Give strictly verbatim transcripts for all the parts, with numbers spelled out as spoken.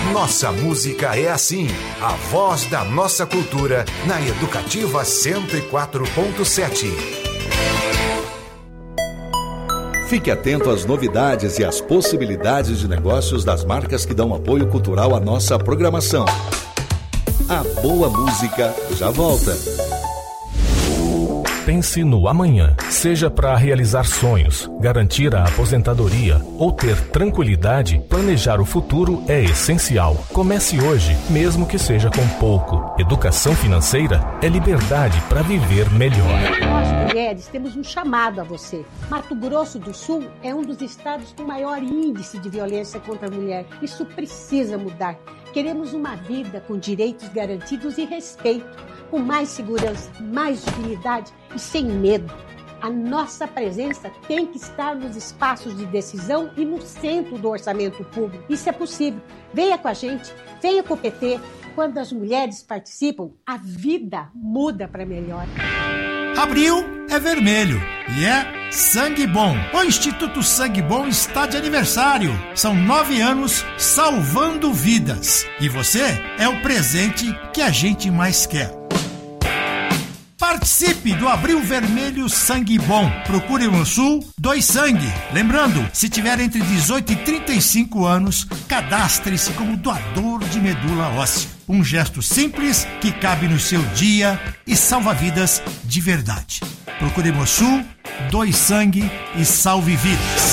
Nossa música é assim, a voz da nossa cultura na Educativa cento e quatro ponto sete. Fique atento às novidades e às possibilidades de negócios das marcas que dão apoio cultural à nossa programação. A boa música já volta. Pense no amanhã, seja para realizar sonhos, garantir a aposentadoria ou ter tranquilidade, planejar o futuro é essencial. Comece hoje, mesmo que seja com pouco. Educação financeira é liberdade para viver melhor. Nós, mulheres, temos um chamado a você. Mato Grosso do Sul é um dos estados com maior índice de violência contra a mulher. Isso precisa mudar. Queremos uma vida com direitos garantidos e respeito, com mais segurança, mais dignidade e sem medo. A nossa presença tem que estar nos espaços de decisão e no centro do orçamento público. Isso é possível. Venha com a gente, venha com o P T. Quando as mulheres participam, a vida muda para melhor. Abril é vermelho e é Sangue Bom. O Instituto Sangue Bom está de aniversário. São nove anos salvando vidas. E você é o presente que a gente mais quer. Participe do Abril Vermelho Sangue Bom. Procure no Sul Dois Sangue. Lembrando, se tiver entre dezoito e trinta e cinco anos, cadastre-se como doador de medula óssea. Um gesto simples que cabe no seu dia e salva vidas de verdade. Procure no Sul Dois Sangue e salve vidas.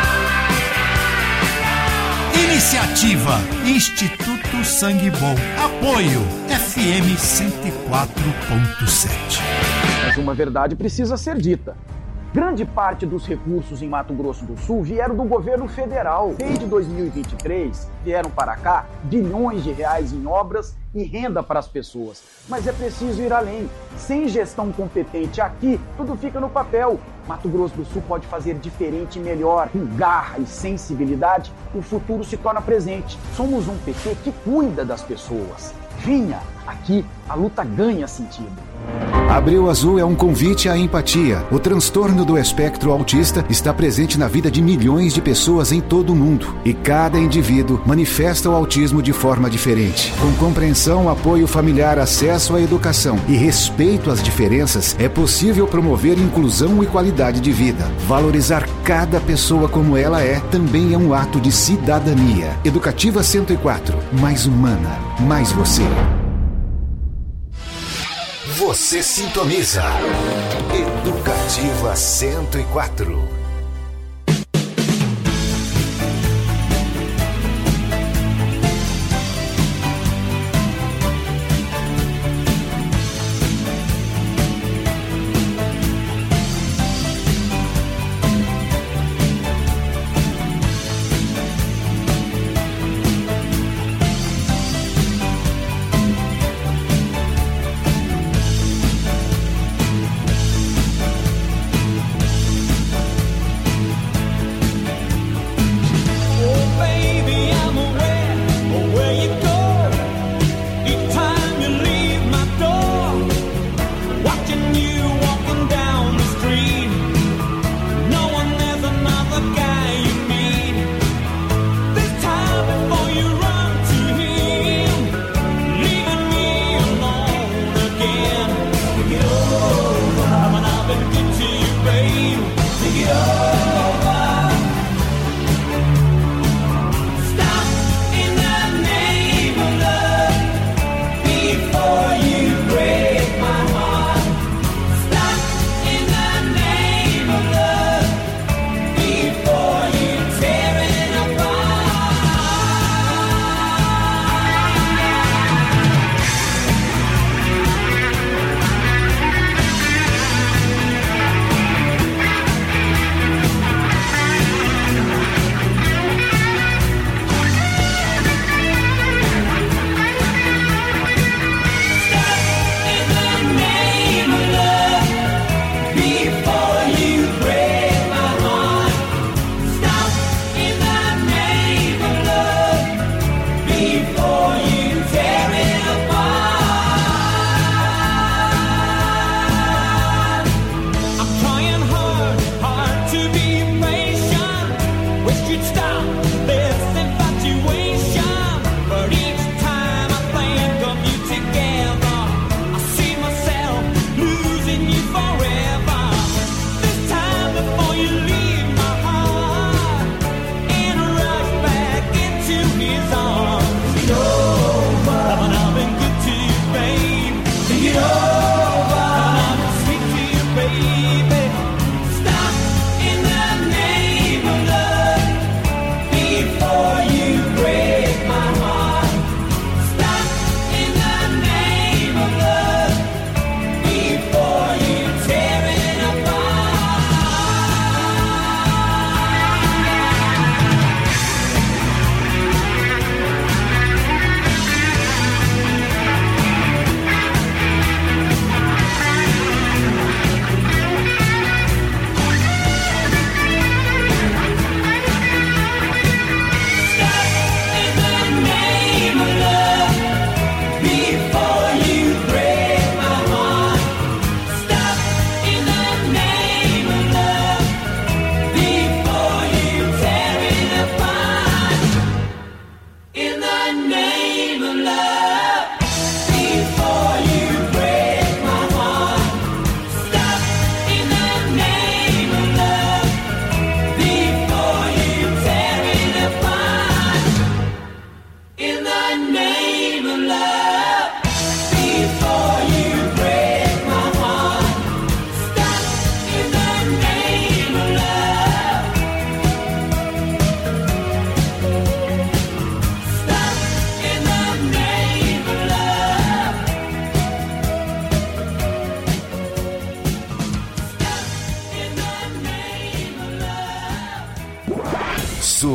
Iniciativa Instituto Sangue Bom. Apoio F M cento e quatro ponto sete. Mas uma verdade precisa ser dita. Grande parte dos recursos em Mato Grosso do Sul vieram do governo federal. Desde dois mil e vinte e três, vieram para cá bilhões de reais em obras e renda para as pessoas. Mas é preciso ir além. Sem gestão competente aqui, tudo fica no papel. Mato Grosso do Sul pode fazer diferente e melhor. Com garra e sensibilidade, o futuro se torna presente. Somos um P T que cuida das pessoas. Vinha, aqui a luta ganha sentido. Abril Azul é um convite à empatia. O transtorno do espectro autista está presente na vida de milhões de pessoas em todo o mundo. E cada indivíduo manifesta o autismo de forma diferente. Com compreensão, apoio familiar, acesso à educação e respeito às diferenças, é possível promover inclusão e qualidade de vida. Valorizar cada pessoa como ela é também é um ato de cidadania. Educativa cento e quatro. Mais humana. Mais você. Você sintoniza Educativa cento e quatro.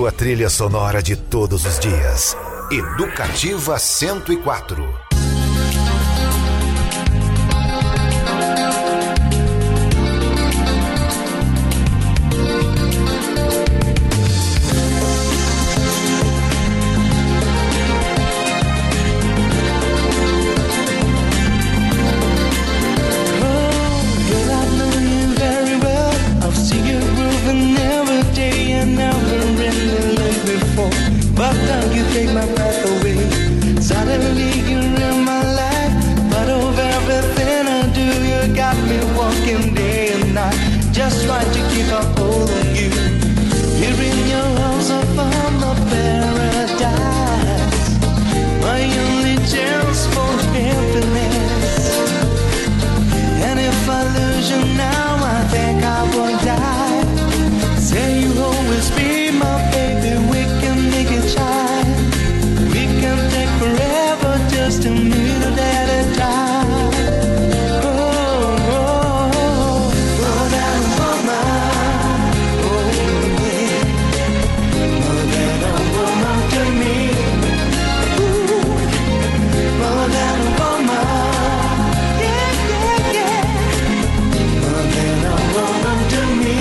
sua trilha sonora de todos os dias. Educativa cento e quatro. But don't you take my breath away. Suddenly you're in my life. But of everything I do, you got me walking day and night. Just trying to keep a hold on you. Here in your arms I found the paradise. My only chance for happiness. And if I lose you now, I think I will die. Say you always be my baby, we can make it shine. We can take forever just a minute at a time. Oh, oh, oh, oh, that woman, oh yeah, more than a woman to me. Ooh, more than a woman, yeah, yeah, yeah, more than a woman to me.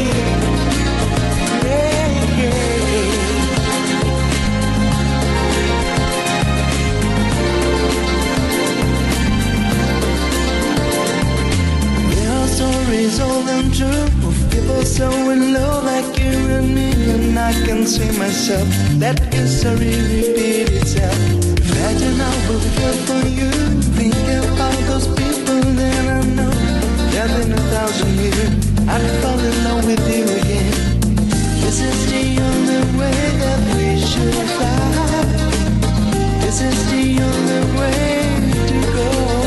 Stories old and true of people so in love like you and me, and I can see myself. That history repeat itself. Imagine I will care for you. Think about those people, then I know that in a thousand years I'd fall in love with you again. This is the only way that we should fly. This is the only way to go.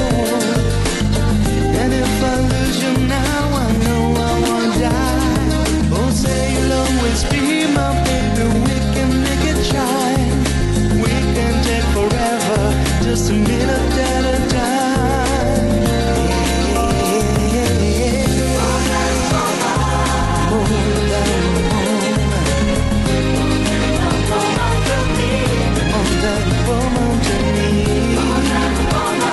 And if I lose you now, I know I won't die. Oh, say you'll always be my baby, we can make it shine. We can take forever, just a minute at a time. Yeah, yeah, yeah. More than a woman, more than a woman to me. More than a woman.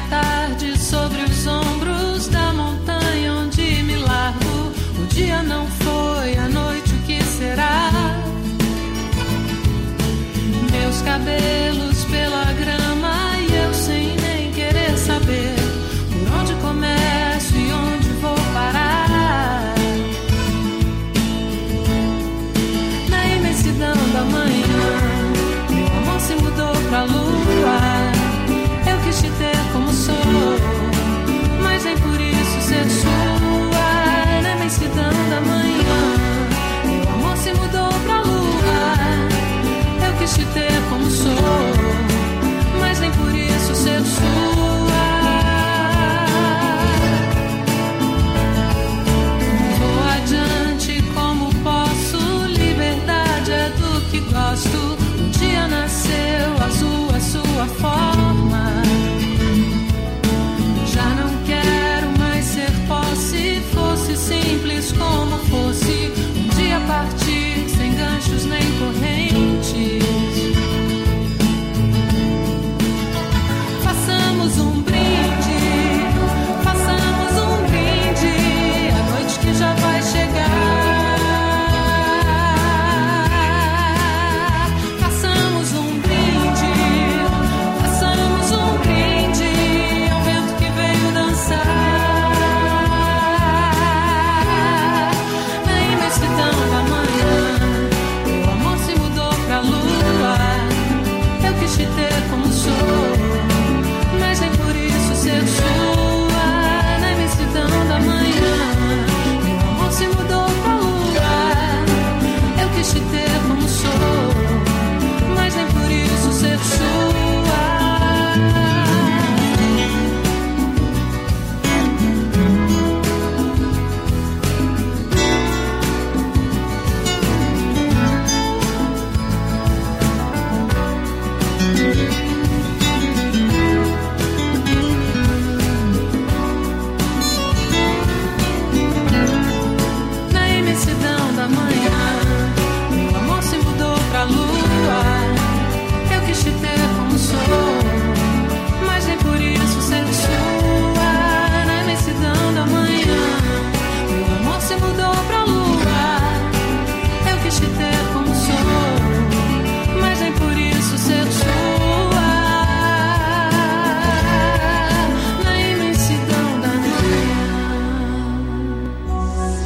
Não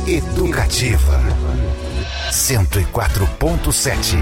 Educativa cento e quatro ponto sete.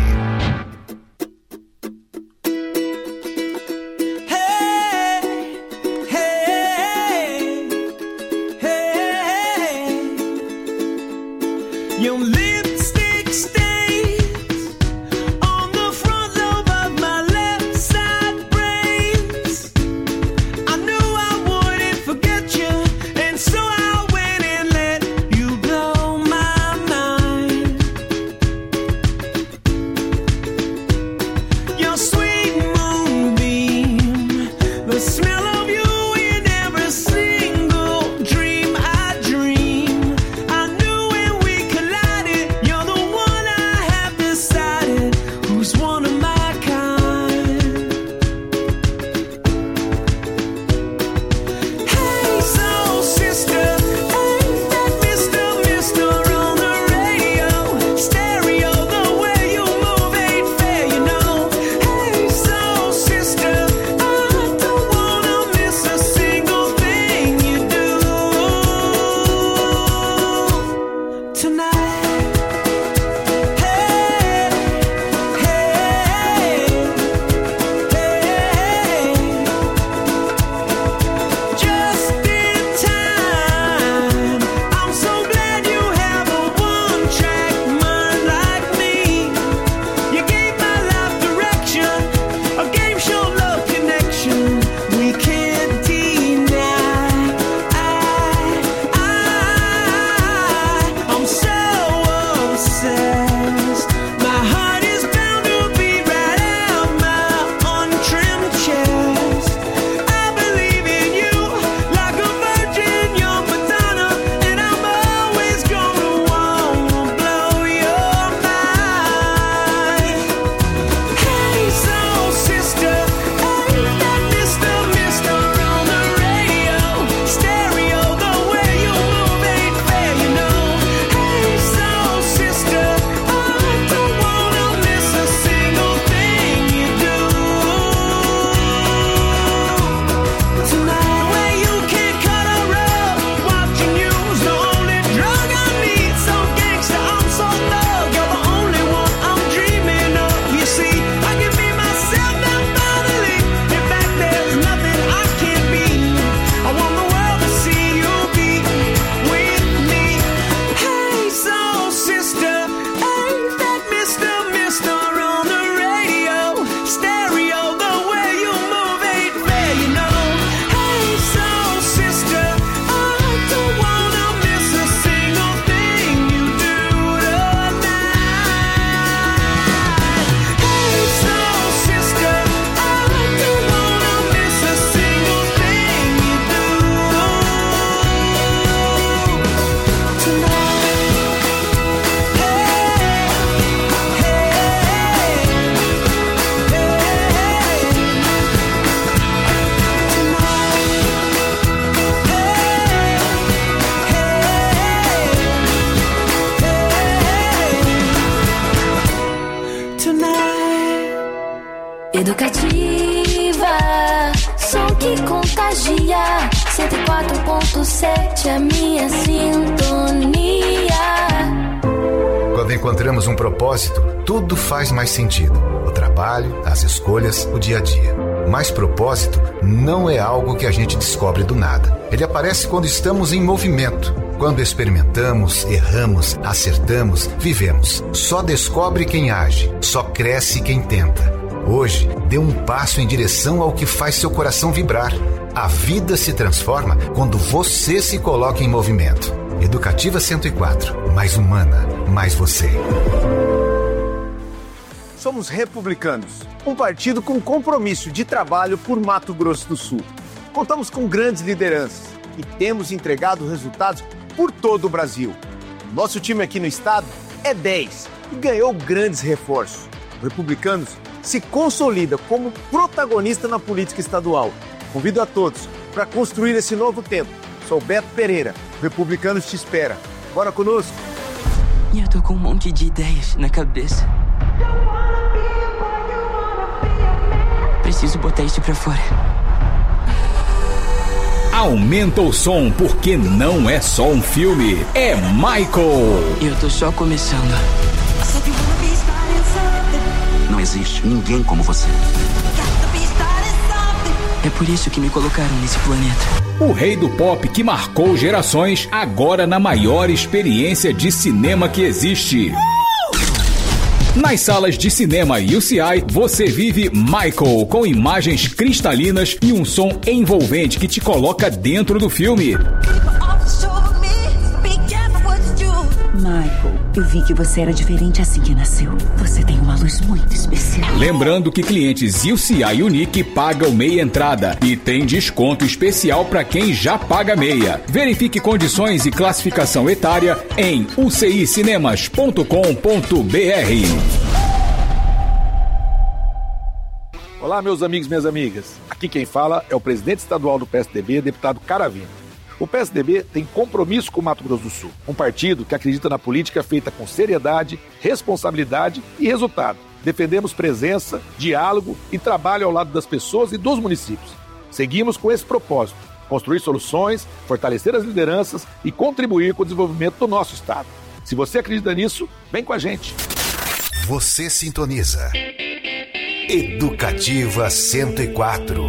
Educativa, som que contagia. Cento e quatro ponto sete, a minha sintonia. Quando encontramos um propósito, tudo faz mais sentido. O trabalho, as escolhas, o dia a dia. Mas propósito não é algo que a gente descobre do nada. Ele aparece quando estamos em movimento. Quando experimentamos, erramos, acertamos, vivemos. Só descobre quem age, só cresce quem tenta. Hoje, dê um passo em direção ao que faz seu coração vibrar. A vida se transforma quando você se coloca em movimento. Educativa cento e quatro, mais humana, mais você. Somos Republicanos, um partido com compromisso de trabalho por Mato Grosso do Sul. Contamos com grandes lideranças e temos entregado resultados por todo o Brasil. Nosso time aqui no estado é dez e ganhou grandes reforços. O Republicanos se consolida como protagonista na política estadual. Convido a todos para construir esse novo tempo. Sou Beto Pereira, Republicanos te espera. Bora conosco? E eu tô com um monte de ideias na cabeça. Preciso botar isso pra fora. Aumenta o som, porque não é só um filme, é Michael. Eu tô só começando. Não existe ninguém como você. É por isso que me colocaram nesse planeta. O rei do pop que marcou gerações, agora na maior experiência de cinema que existe. Nas salas de cinema U C I, você vive Michael, com imagens cristalinas e um som envolvente que te coloca dentro do filme. Michael, eu vi que você era diferente assim que nasceu. Você tem uma luz muito especial. Lembrando que clientes U C I Unique pagam meia entrada e tem desconto especial para quem já paga meia. Verifique condições e classificação etária em u c i cinemas ponto com ponto b r. Olá, meus amigos e minhas amigas. Aqui quem fala é o presidente estadual do P S D B, deputado Caravina. O P S D B tem compromisso com o Mato Grosso do Sul, um partido que acredita na política feita com seriedade, responsabilidade e resultado. Defendemos presença, diálogo e trabalho ao lado das pessoas e dos municípios. Seguimos com esse propósito: construir soluções, fortalecer as lideranças e contribuir com o desenvolvimento do nosso estado. Se você acredita nisso, vem com a gente. Você sintoniza Educativa cento e quatro.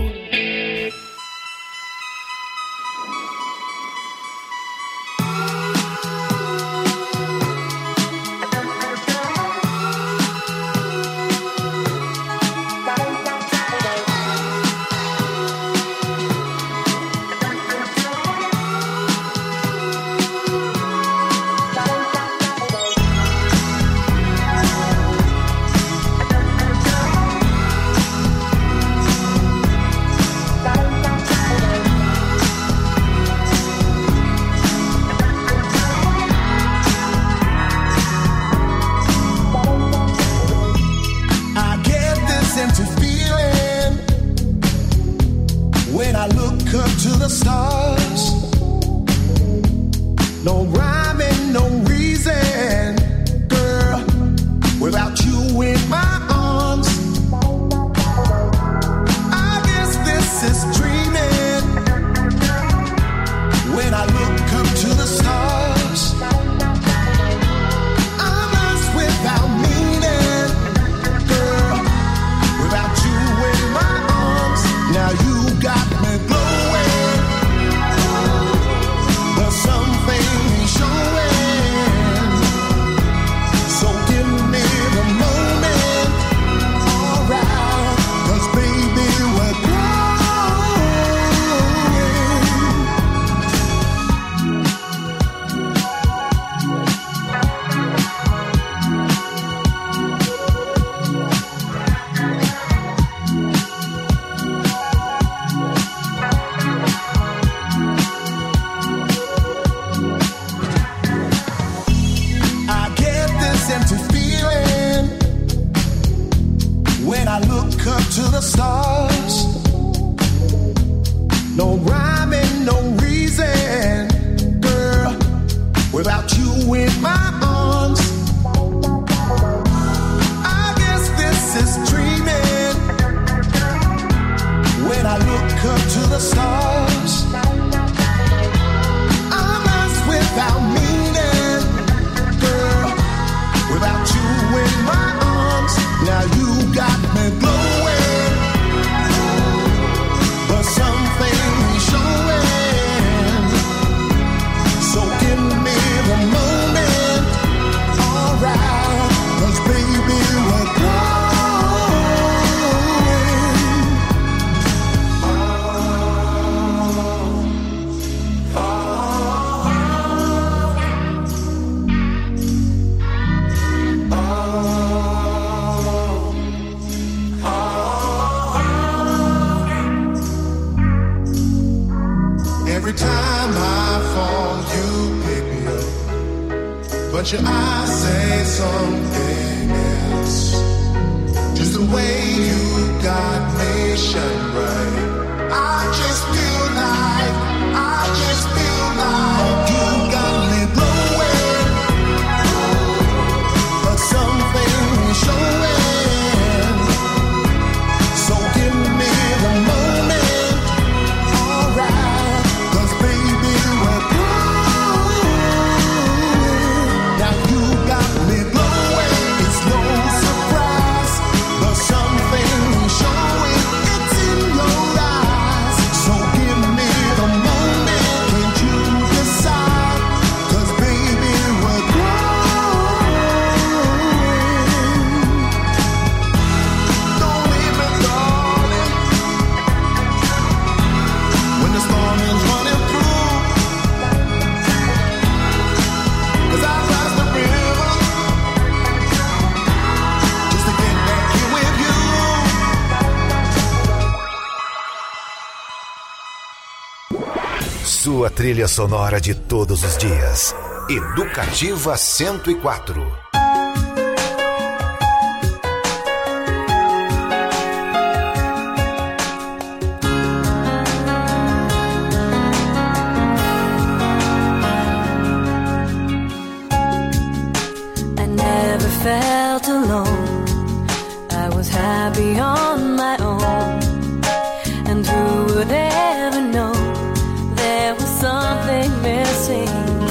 sua trilha sonora de todos os dias. Educativa cento e quatro. I never felt alone. I was happy on my own. And who would ever know there was something missing?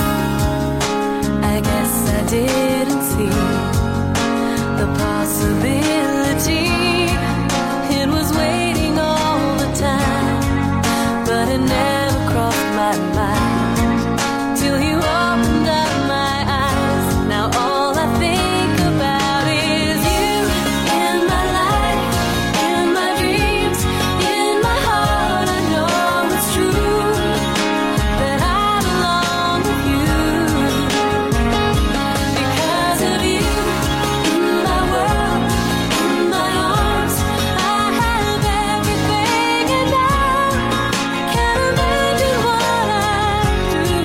I guess I didn't see the possibility. It was waiting all the time, but it never crossed my mind till you opened up my eyes. Now all I think about is you in my life, in my dreams, in my heart. I know it's true that I belong with you. Because of you, in my world, in my arms, I have everything, and now I can't imagine what I'd do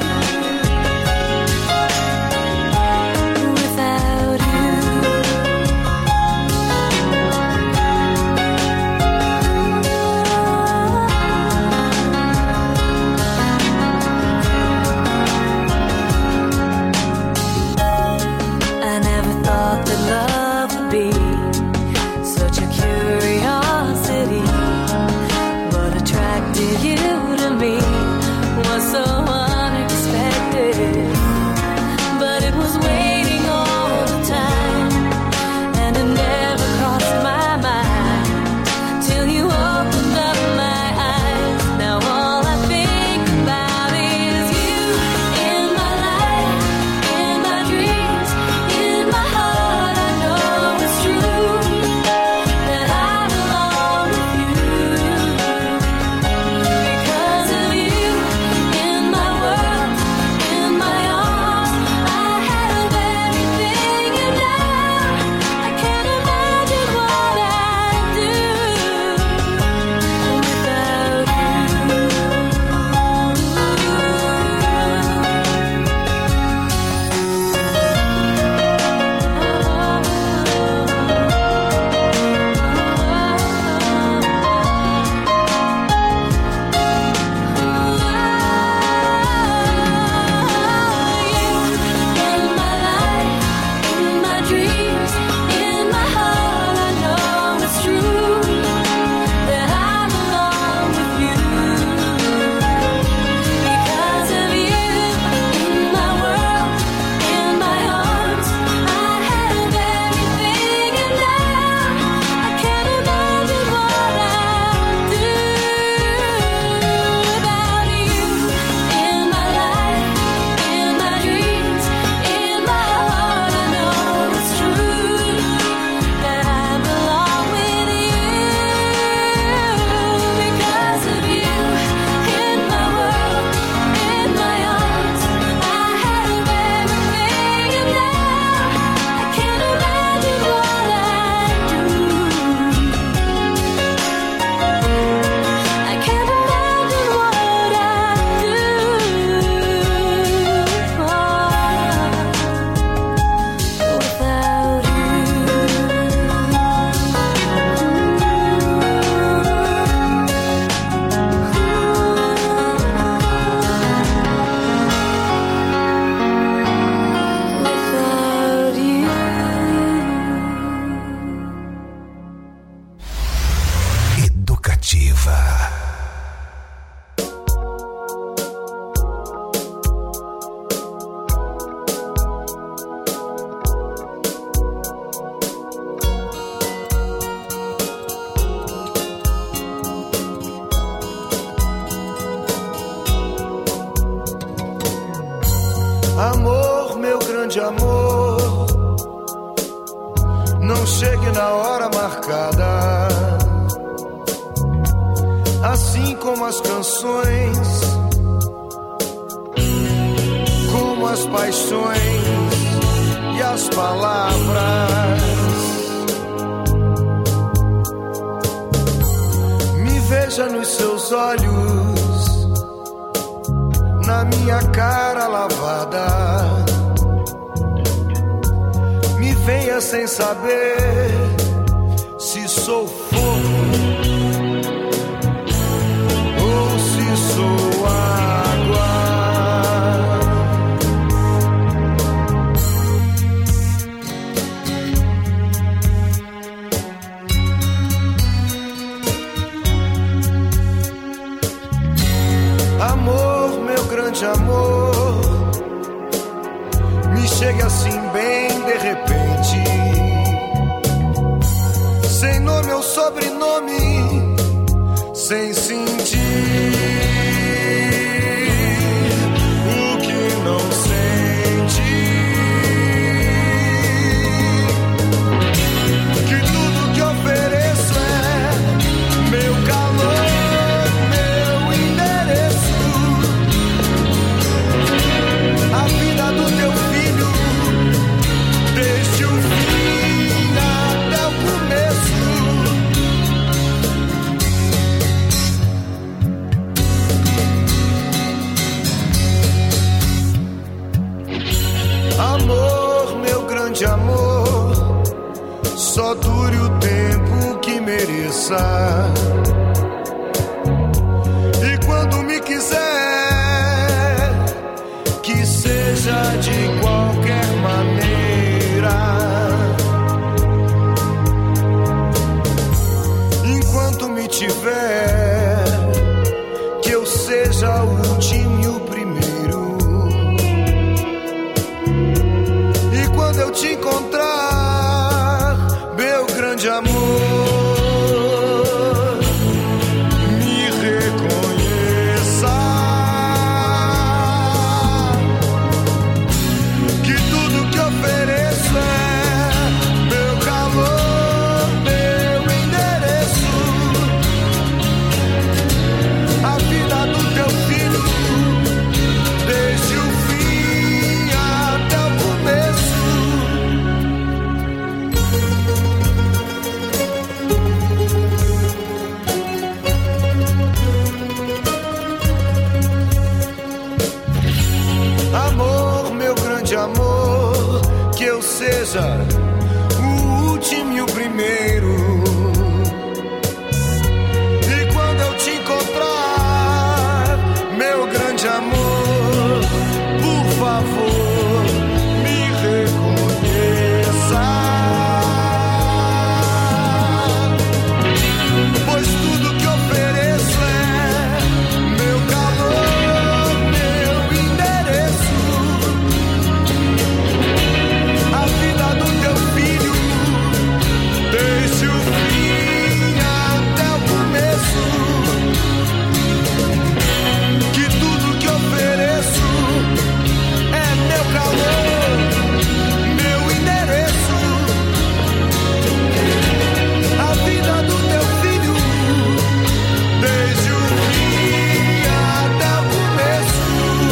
without you. I never thought that love would be such a curiosity. What attracted you to me was so unexpected. But it was waiting all the time, and it never crossed my mind till you opened up my eyes. Now all I think about is you in my life, in my dreams, in my heart. I know it's true that I belong with you. Because of you, in my world, in my arms, I have everything, and now I can't imagine what I'd do without in my life, in my dreams, in my heart. I know it's true that I belong with you. Because of you, in my world, in my arms, I have everything, and now I can't imagine what I'd do without you. In my life, in my dreams, in my heart, I know it's true that I belong with you. Because of you, in my world, in my arms, I have everything, and now I can't imagine what I'd do. I can't imagine what I'd do without Educativa. Amor, meu grande amor, não chegue na hora marcada. Assim como as canções, como as paixões e as palavras. Me veja nos seus olhos, na minha cara lavada. Me venha sem saber se sou fogo ou se sou água. Amor, meu grande amor, me chega assim bem de repente, sem nome ou sobrenome, sem sentir o que não sente. Que tudo que ofereço é meu calor, a vida do teu filho, desde o fim até o começo. Amor, meu grande amor, só dure o tempo que mereça. E quando me quiser, que seja de qualquer maneira. Enquanto me tiver, que eu seja o último e o primeiro. E quando eu te encontrar, meu grande amor, me reconheça. Ofereço é meu calor, meu endereço, a vida do teu filho, desde o fim até o começo. Amor, meu grande amor, que eu seja o último e o primeiro. E quando eu te encontrar, meu grande amor, por favor, me reconheça. Pois tudo que ofereço é meu calor, meu endereço, a vida do teu filho, desde o fim até o começo. Que tudo que ofereço é meu calor, meu endereço, a vida do teu filho, desde o fim até o começo.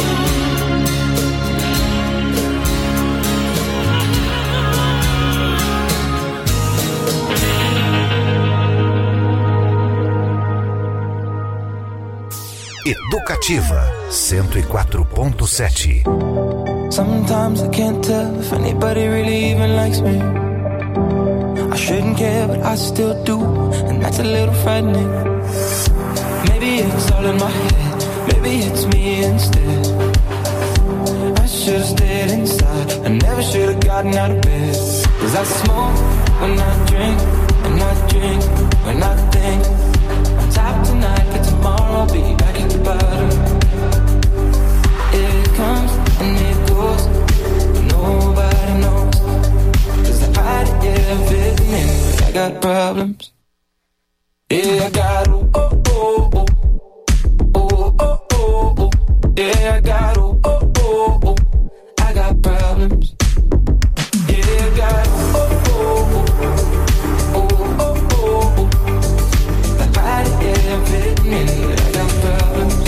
Educativa cento e quatro ponto sete. Sometimes I can't tell if anybody really even likes me. I shouldn't care, but I still do, and that's a little frightening. Maybe it's all in my head, maybe it's me instead. I should've stayed inside, I never should've gotten out of bed. Cause I smoke when I drink, and I drink when I think. I'm top tonight, but tomorrow I'll be back at the bottom. It comes and it goes, but nobody knows. Cause I hide it, yeah, I'm fitting in, but I got problems. Yeah, I got oh, oh, oh, oh. Oh, oh, oh, oh. Yeah, I got oh, oh, oh, oh. I got problems. Yeah, I got oh, oh, oh. Oh, oh, oh, oh. I hide it, yeah, I'm fitting in, but I got problems.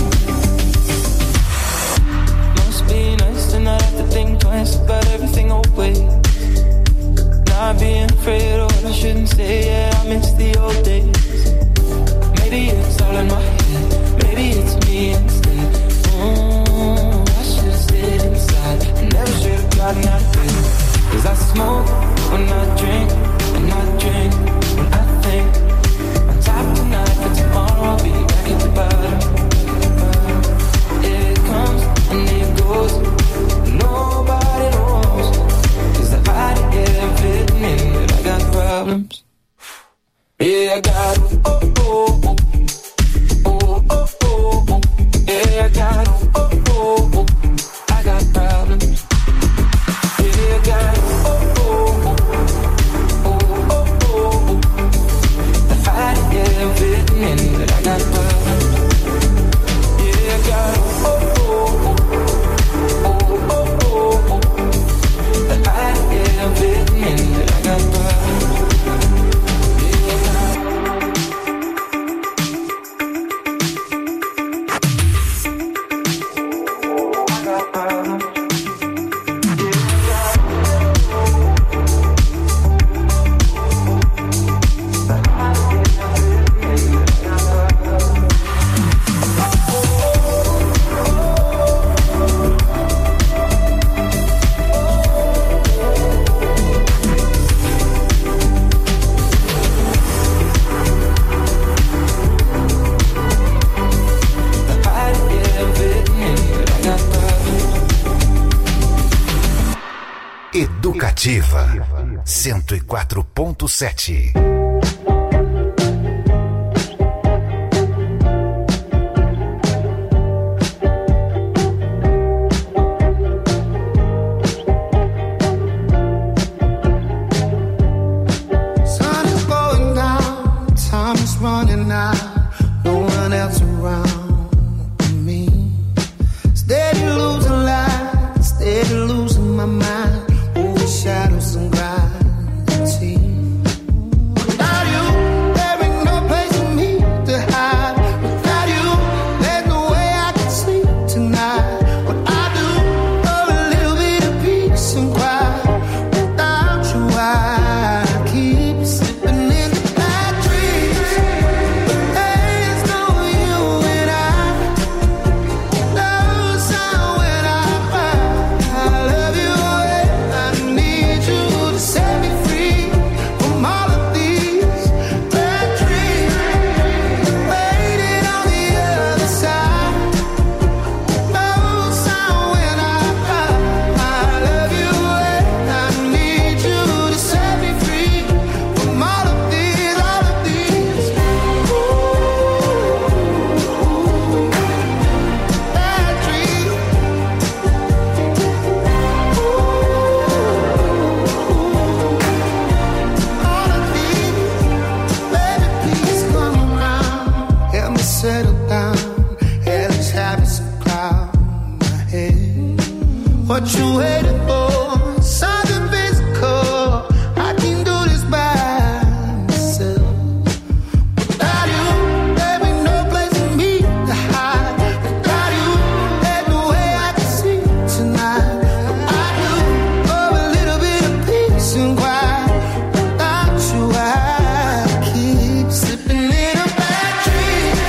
Must be nice to not have to think twice about everything always. Not being afraid of what I shouldn't say, yeah, I miss the old days. Maybe it's all in my head, maybe it's me instead. Mm. smoke, when I drink, and I drink, when I think. On top tonight, for tomorrow I'll be back at the bottom. It comes and it goes, nobody knows. Cause the body isn't fitting in, but I got problems. Yeah, I got oh oh oh, oh oh oh, oh. Yeah, I got oh oh oh, I got problems. Yeah, I got oh oh oh, oh oh oh. The body isn't fitting in, but I got problems. Yeah, I got oh oh oh, oh oh oh. The body isn't fitting in, but I got problems. Educativa cento e quatro ponto sete. Shadows and gravity. Without you, there ain't no place for me to hide. Without you, there's no way I can sleep tonight. What I do for a little bit of peace and quiet. Without you, I keep slipping into bad dreams. But there's no you and I. No sound when I cry. I love you. Set me free from all of these bad dreams. Waiting on the other side. No sound when I cry. I love you and I need you to set me free from all of these, all of these ooh, bad dreams. Settle down, hell is having some cloud in my head. What you waiting for? Something physical. I can do this by myself. Without you, there ain't no place for me to hide. Without you, there's no way I can see tonight. I do for a little bit of peace and quiet. Without you, I keep slipping in a bad dream.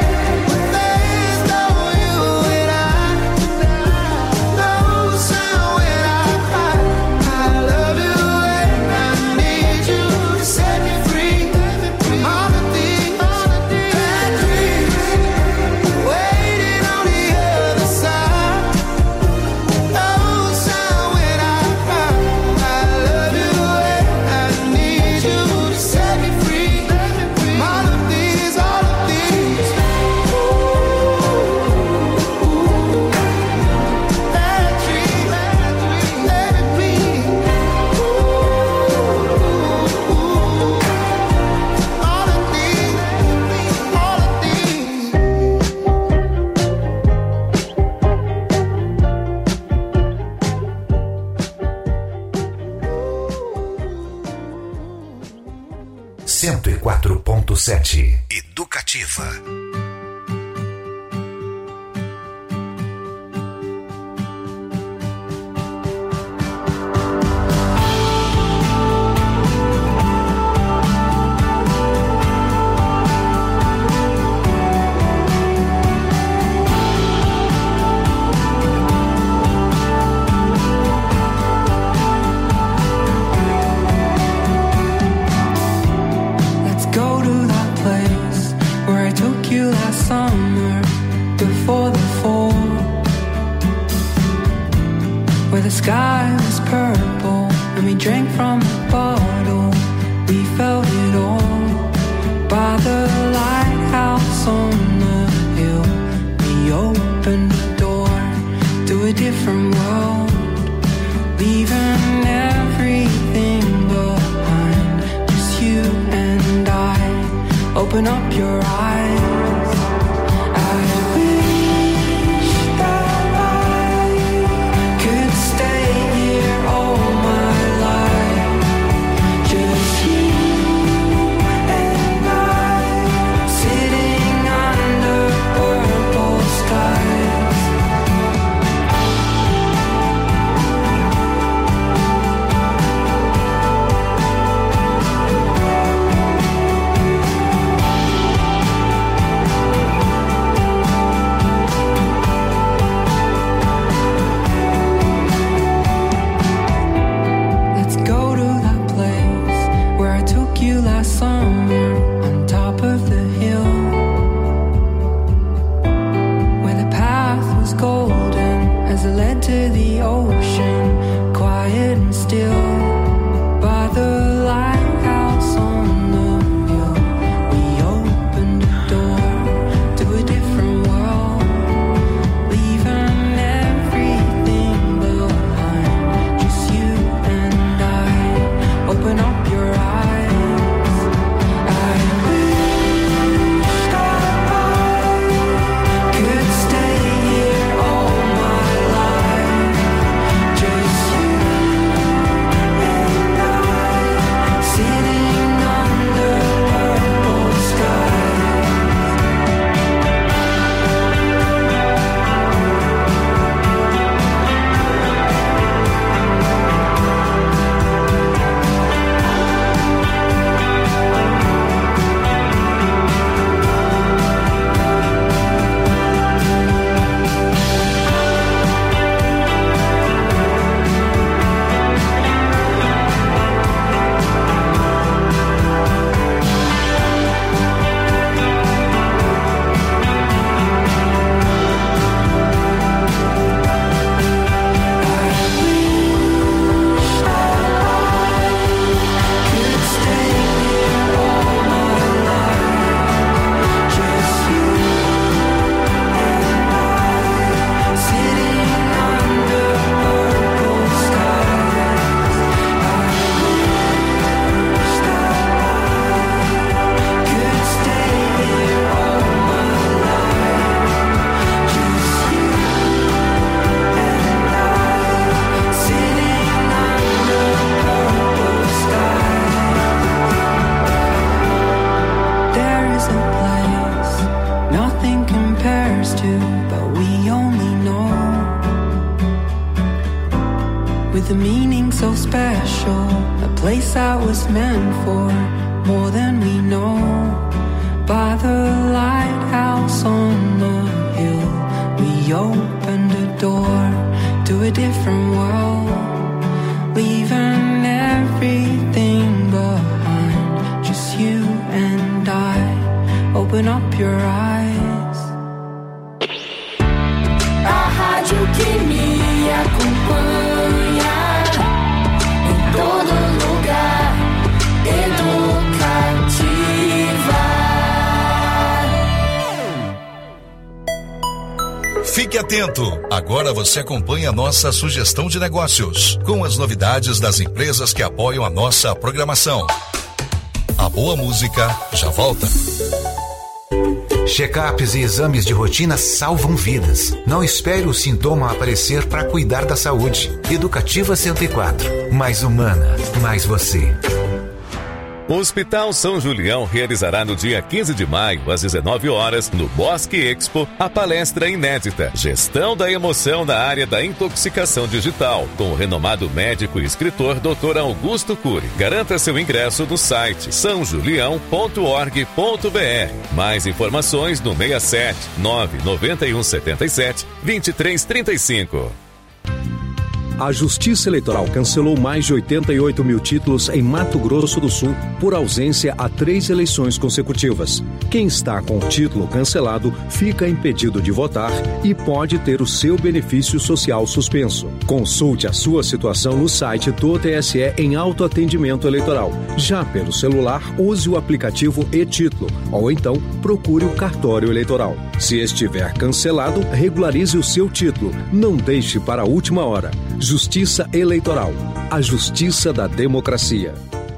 cento e quatro ponto sete. Educativa. drank from the bottle, we felt it all. By the lighthouse on the hill, we opened the door to a different world, leaving everything behind. Just you and I. Open up your eyes. Fique atento. Agora você acompanha a nossa sugestão de negócios, com as novidades das empresas que apoiam a nossa programação. A boa música já volta. Check-ups e exames de rotina salvam vidas. Não espere o sintoma aparecer para cuidar da saúde. Educativa cento e quatro. Mais humana, mais você. O Hospital São Julião realizará no dia quinze de maio, às dezenove horas, no Bosque Expo, a palestra inédita Gestão da Emoção da Área da Intoxicação Digital, com o renomado médico e escritor doutor Augusto Cury. Garanta seu ingresso no site são julião ponto org ponto br. Mais informações no seis sete nove nove um sete sete dois três três cinco. A Justiça Eleitoral cancelou mais de oitenta e oito mil títulos em Mato Grosso do Sul por ausência a três eleições consecutivas. Quem está com o título cancelado fica impedido de votar e pode ter o seu benefício social suspenso. Consulte a sua situação no site do T S E em autoatendimento eleitoral. Já pelo celular, use o aplicativo e-Título ou então procure o cartório eleitoral. Se estiver cancelado, regularize o seu título. Não deixe para a última hora. Justiça Eleitoral, a justiça da democracia.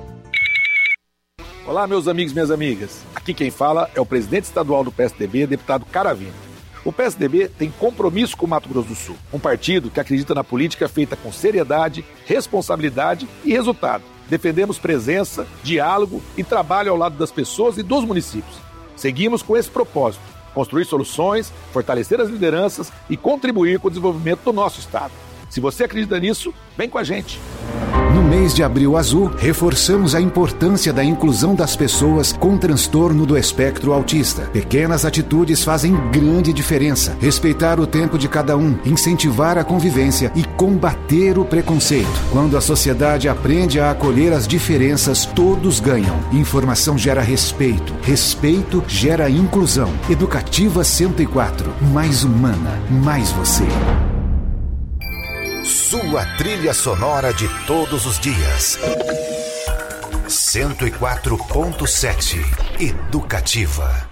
Olá, meus amigos e minhas amigas. Aqui quem fala é o presidente estadual do P S D B, deputado Caravini. O P S D B tem compromisso com o Mato Grosso do Sul, um partido que acredita na política feita com seriedade, responsabilidade e resultado. Defendemos presença, diálogo e trabalho ao lado das pessoas e dos municípios. Seguimos com esse propósito: construir soluções, fortalecer as lideranças e contribuir com o desenvolvimento do nosso estado. Se você acredita nisso, vem com a gente. No mês de Abril Azul, reforçamos a importância da inclusão das pessoas com transtorno do espectro autista. Pequenas atitudes fazem grande diferença. Respeitar o tempo de cada um, incentivar a convivência e combater o preconceito. Quando a sociedade aprende a acolher as diferenças, todos ganham. Informação gera respeito. Respeito gera inclusão. Educativa cento e quatro. Mais humana, mais você. Sua trilha sonora de todos os dias. cento e quatro ponto sete. Educativa.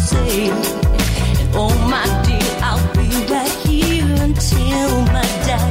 Oh my dear, I'll be right here until my die.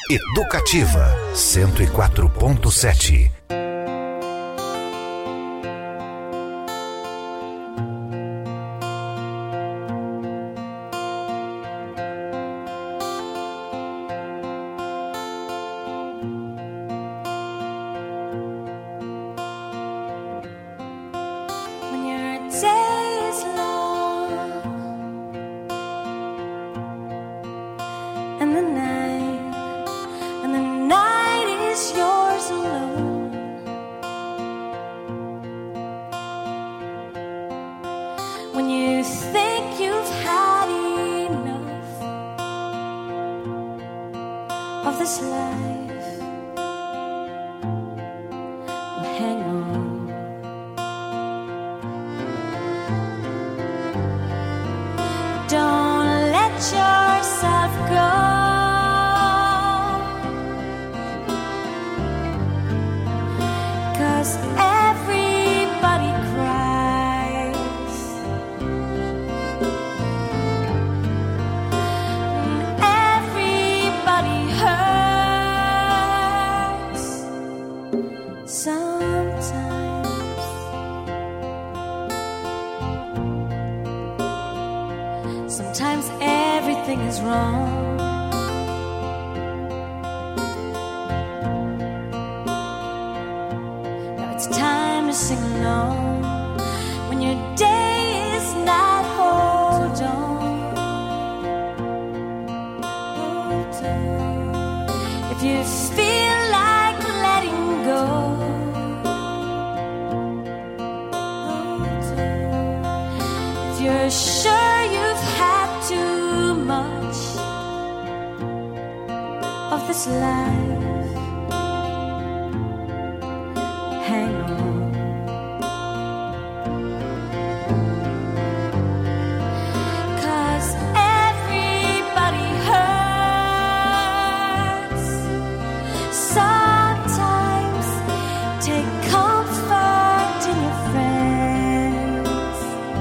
Educativa cento e quatro ponto sete. Sometimes everything is wrong. Now it's time to sing along. When your day is not, hold on. Hold on. If you feel like letting go, hold on. If you're sure you've had too much of this life, hang on. 'Cause everybody hurts. Sometimes take comfort in your friends.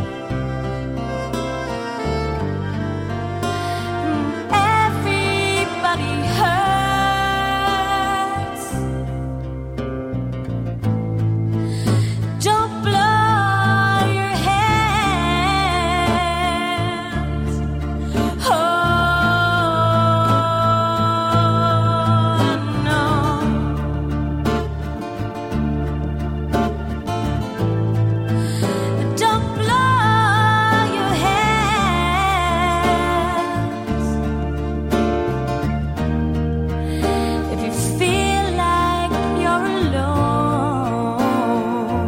Everybody hurts. Don't blow your hands. Oh no. Don't blow your hands. If you feel like you're alone,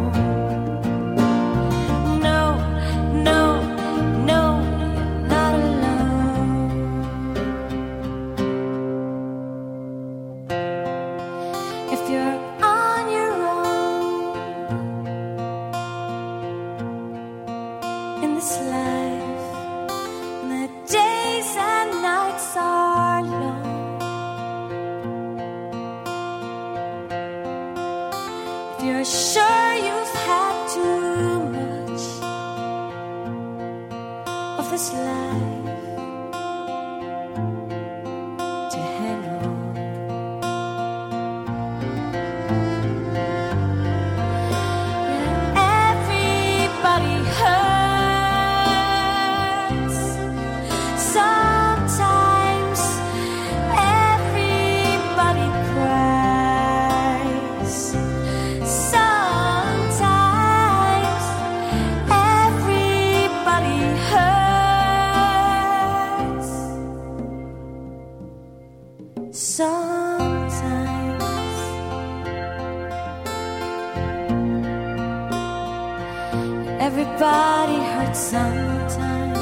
no, no, no, you're not alone. If you're on your own in this life, and the days and nights are long, if you're sure you've had too much of this life, to hang on. Yeah, everybody hurts. Sometimes everybody cries. Sometimes everybody hurts. Sometimes everybody hurts sometimes.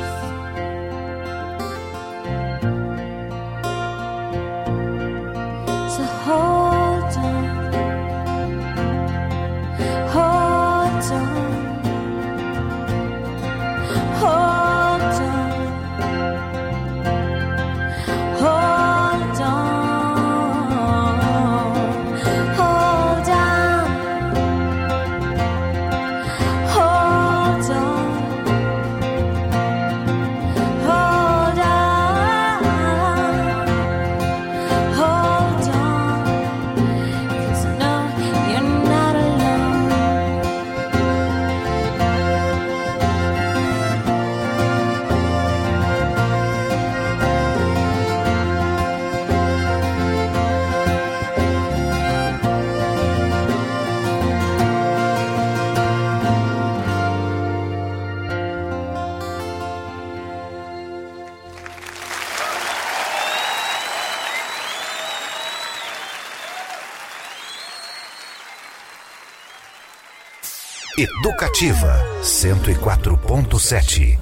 So hold on, hold on, hold on, hold on, hold on, hold on. Educativa cento e quatro ponto sete.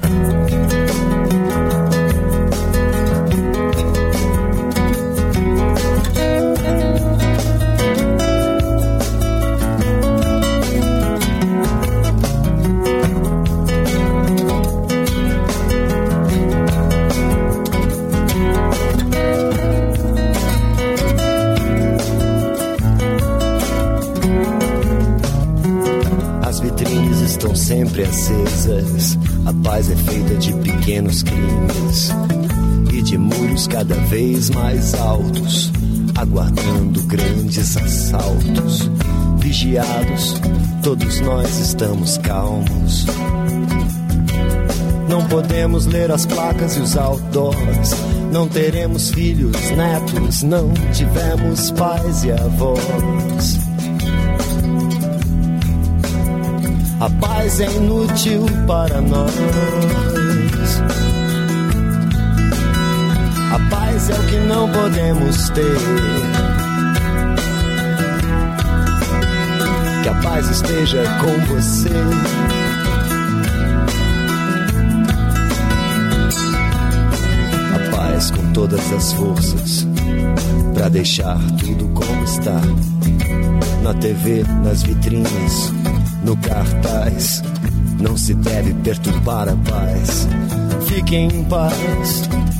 Sempre acesas, a paz é feita de pequenos crimes e de muros cada vez mais altos, aguardando grandes assaltos. Vigiados, todos nós estamos calmos. Não podemos ler as placas e os outdoors. Não teremos filhos, netos, não tivemos pais e avós. A paz é inútil para nós. A paz é o que não podemos ter. Que a paz esteja com você. A paz com todas as forças pra deixar tudo como está. Na T V, nas vitrines, no cartaz, não se deve perturbar a paz. Fiquem em paz,